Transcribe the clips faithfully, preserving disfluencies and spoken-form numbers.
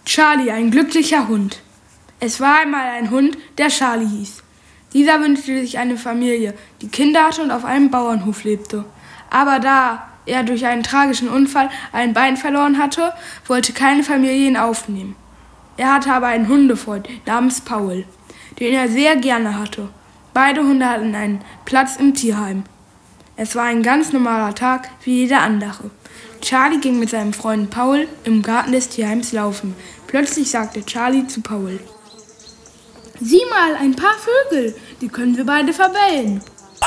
Charlie, ein glücklicher Hund. Es war einmal ein Hund, der Charlie hieß. Dieser wünschte sich eine Familie, die Kinder hatte und auf einem Bauernhof lebte. Aber da er durch einen tragischen Unfall ein Bein verloren hatte, wollte keine Familie ihn aufnehmen. Er hatte aber einen Hundefreund namens Paul, den er sehr gerne hatte. Beide Hunde hatten einen Platz im Tierheim. Es war ein ganz normaler Tag wie jeder andere. Charlie ging mit seinem Freund Paul im Garten des Tierheims laufen. Plötzlich sagte Charlie zu Paul: »Sieh mal, ein paar Vögel, die können wir beide verbellen.«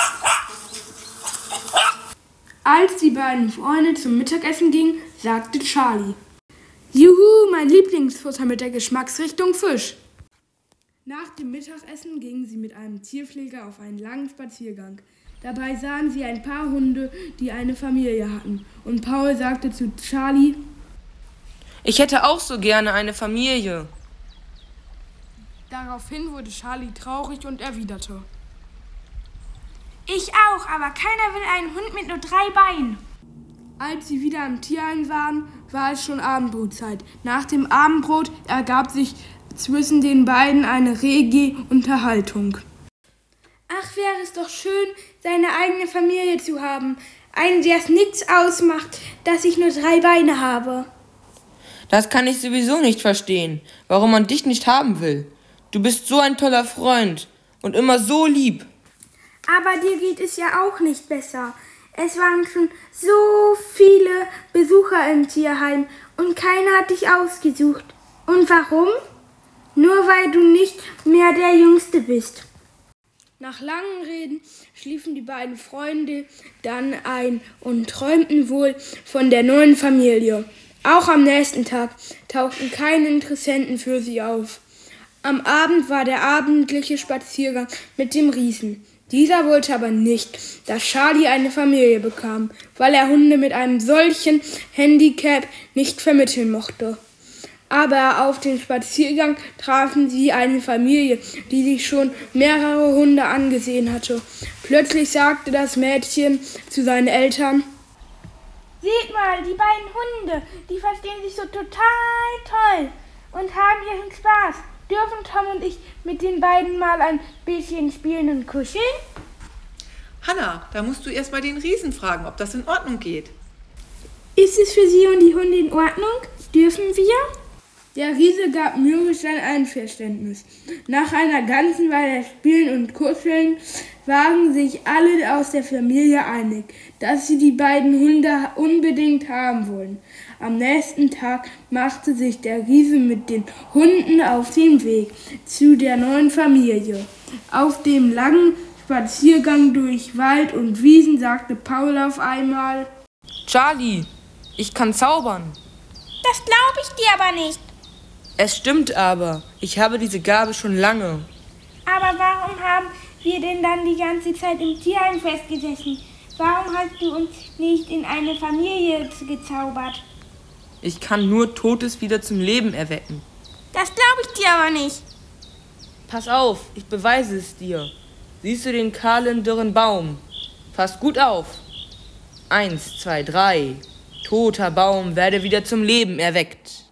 Als die beiden Freunde zum Mittagessen gingen, sagte Charlie: »Juhu, mein Lieblingsfutter mit der Geschmacksrichtung Fisch.« Nach dem Mittagessen gingen sie mit einem Tierpfleger auf einen langen Spaziergang. Dabei sahen sie ein paar Hunde, die eine Familie hatten. Und Paul sagte zu Charlie: »Ich hätte auch so gerne eine Familie.« Daraufhin wurde Charlie traurig und erwiderte: »Ich auch, aber keiner will einen Hund mit nur drei Beinen.« Als sie wieder im Tierheim waren, war es schon Abendbrotzeit. Nach dem Abendbrot ergab sich zwischen den beiden eine rege Unterhaltung. »Ach, wäre es doch schön, seine eigene Familie zu haben. Einen, der es nichts ausmacht, dass ich nur drei Beine habe.« »Das kann ich sowieso nicht verstehen, warum man dich nicht haben will. Du bist so ein toller Freund und immer so lieb.« »Aber dir geht es ja auch nicht besser. Es waren schon so viele Besucher im Tierheim und keiner hat dich ausgesucht. Und warum? Nur weil du nicht mehr der Jüngste bist.« Nach langen Reden schliefen die beiden Freunde dann ein und träumten wohl von der neuen Familie. Auch am nächsten Tag tauchten keine Interessenten für sie auf. Am Abend war der abendliche Spaziergang mit dem Riesen. Dieser wollte aber nicht, dass Charlie eine Familie bekam, weil er Hunde mit einem solchen Handicap nicht vermitteln mochte. Aber auf dem Spaziergang trafen sie eine Familie, die sich schon mehrere Hunde angesehen hatte. Plötzlich sagte das Mädchen zu seinen Eltern: »Seht mal, die beiden Hunde, die verstehen sich so total toll und haben ihren Spaß. Dürfen Tom und ich mit den beiden mal ein bisschen spielen und kuscheln?« Hanna, da musst du erst mal den Riesen fragen, ob das in Ordnung geht. »Ist es für Sie und die Hunde in Ordnung? Dürfen wir?« Der Riese gab mürrisch sein Einverständnis. Nach einer ganzen Weile Spielen und Kuscheln waren sich alle aus der Familie einig, dass sie die beiden Hunde unbedingt haben wollen. Am nächsten Tag machte sich der Riese mit den Hunden auf den Weg zu der neuen Familie. Auf dem langen Spaziergang durch Wald und Wiesen sagte Paul auf einmal: »Charlie, ich kann zaubern.« »Das glaube ich dir aber nicht.« »Es stimmt aber, ich habe diese Gabe schon lange.« »Aber warum haben wir denn dann die ganze Zeit im Tierheim festgesessen? Warum hast du uns nicht in eine Familie gezaubert?« »Ich kann nur Totes wieder zum Leben erwecken.« »Das glaube ich dir aber nicht.« »Pass auf, ich beweise es dir. Siehst du den kahlen, dürren Baum? Pass gut auf. Eins, zwei, drei. Toter Baum, werde wieder zum Leben erweckt.«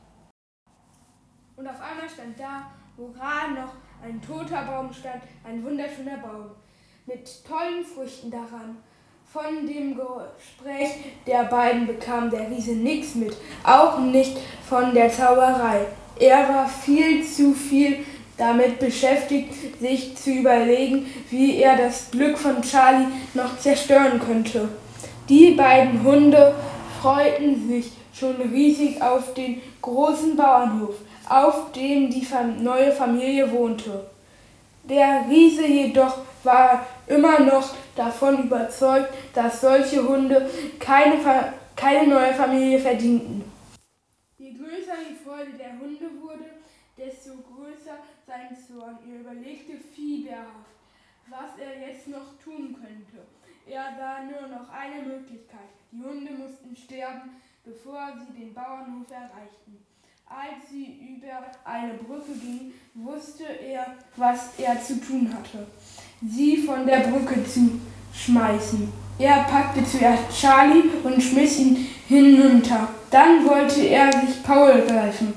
Und auf einmal stand da, wo gerade noch ein toter Baum stand, ein wunderschöner Baum mit tollen Früchten daran. Von dem Gespräch der beiden bekam der Riese nichts mit, auch nicht von der Zauberei. Er war viel zu viel damit beschäftigt, sich zu überlegen, wie er das Glück von Charlie noch zerstören könnte. Die beiden Hunde freuten sich schon riesig auf den großen Bauernhof, auf dem die neue Familie wohnte. Der Riese jedoch war immer noch davon überzeugt, dass solche Hunde keine, keine neue Familie verdienten. Je größer die Freude der Hunde wurde, desto größer sein Zorn. Er überlegte fieberhaft, was er jetzt noch tun könnte. Er sah nur noch eine Möglichkeit. Die Hunde mussten sterben, bevor sie den Bauernhof erreichten. Als sie über eine Brücke gingen, wusste er, was er zu tun hatte: sie von der Brücke zu schmeißen. Er packte zuerst Charlie und schmiss ihn hinunter. Dann wollte er sich Paul greifen,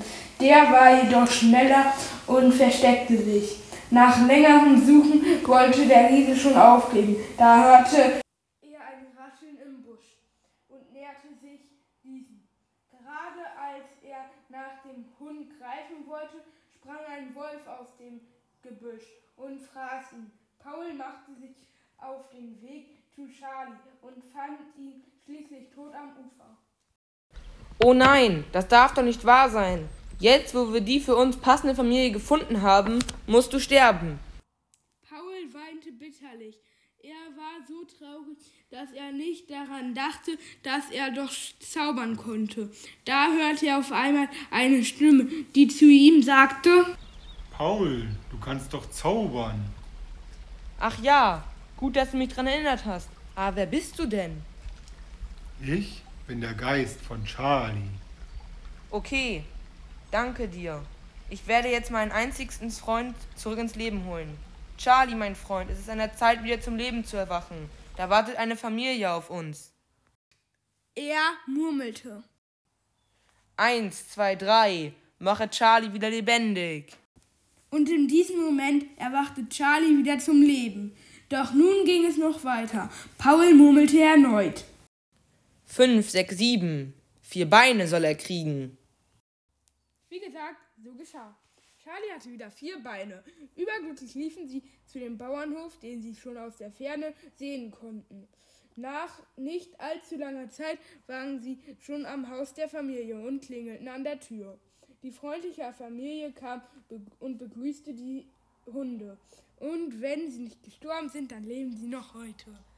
Der war jedoch schneller und versteckte sich. Nach längerem Suchen wollte der Riese schon aufgeben. Da hörte er ein Rascheln im Busch und näherte sich diesem. Gerade als er nach dem Hund greifen wollte, sprang ein Wolf aus dem Gebüsch und fraß ihn. Paul machte sich auf den Weg zu Charlie und fand ihn schließlich tot am Ufer. Oh nein, das darf doch nicht wahr sein. Jetzt, wo wir die für uns passende Familie gefunden haben, musst du sterben. Paul weinte bitterlich. Er war so traurig, dass er nicht daran dachte, dass er doch zaubern konnte. Da hörte er auf einmal eine Stimme, die zu ihm sagte: Paul, du kannst doch zaubern. Ach ja, gut, dass du mich daran erinnert hast. Aber wer bist du denn? Ich bin der Geist von Charlie. Okay, danke dir. Ich werde jetzt meinen einzigsten Freund zurück ins Leben holen. Charlie, mein Freund, es ist an der Zeit, wieder zum Leben zu erwachen. Da wartet eine Familie auf uns. Er murmelte: Eins, zwei, drei, mache Charlie wieder lebendig. Und in diesem Moment erwachte Charlie wieder zum Leben. Doch nun ging es noch weiter. Paul murmelte erneut: Fünf, sechs, sieben, vier Beine soll er kriegen. Wie gesagt, so geschah. Charlie hatte wieder vier Beine. Überglücklich liefen sie zu dem Bauernhof, den sie schon aus der Ferne sehen konnten. Nach nicht allzu langer Zeit waren sie schon am Haus der Familie und klingelten an der Tür. Die freundliche Familie kam und begrüßte die Hunde. Und wenn sie nicht gestorben sind, dann leben sie noch heute.